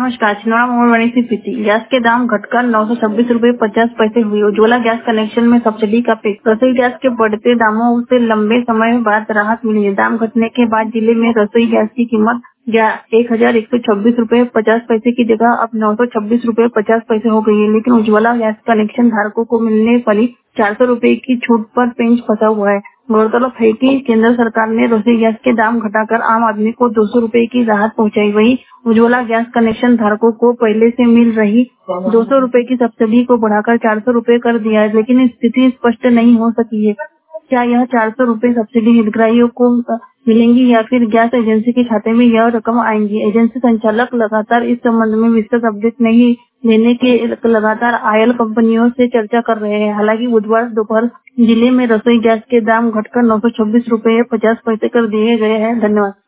नमस्कार, छिंदवाड़ा मोबाइल से प्रीति। गैस के दाम घटकर 926 रुपए 50 पैसे हुए। उज्ज्वला गैस कनेक्शन में सब्सिडी का पैक। रसोई गैस के बढ़ते दामों से लंबे समय बाद राहत मिली है। दाम घटने के बाद जिले में रसोई गैस की कीमत 1126 रुपए 50 पैसे की जगह अब 926 रुपए 50 पैसे हो गई है। लेकिन उज्ज्वला गैस कनेक्शन धारकों को मिलने वाली 400 रुपए की छूट पर पेंच फंसा हुआ है। गौरतलब है कि केंद्र सरकार ने रसोई गैस के दाम घटाकर आम आदमी को 200 रुपए की राहत पहुंचाई। वहीं उज्ज्वला गैस कनेक्शन धारकों को पहले से मिल रही 200 रुपए की सब्सिडी को बढ़ाकर 400 रुपए कर दिया है। लेकिन स्थिति स्पष्ट नहीं हो सकी है। क्या यह 400 रुपए सब्सिडी हितग्राहियों को मिलेंगी या फिर गैस एजेंसी के खाते में यह रकम आएंगी? एजेंसी संचालक लगातार इस संबंध में विस्तृत अपडेट नहीं देने के लगातार आयल कंपनियों से चर्चा कर रहे हैं। हालांकि बुधवार दोपहर जिले में रसोई गैस के दाम घटकर 926 रुपए 50 पैसे कर दिए गए हैं। धन्यवाद।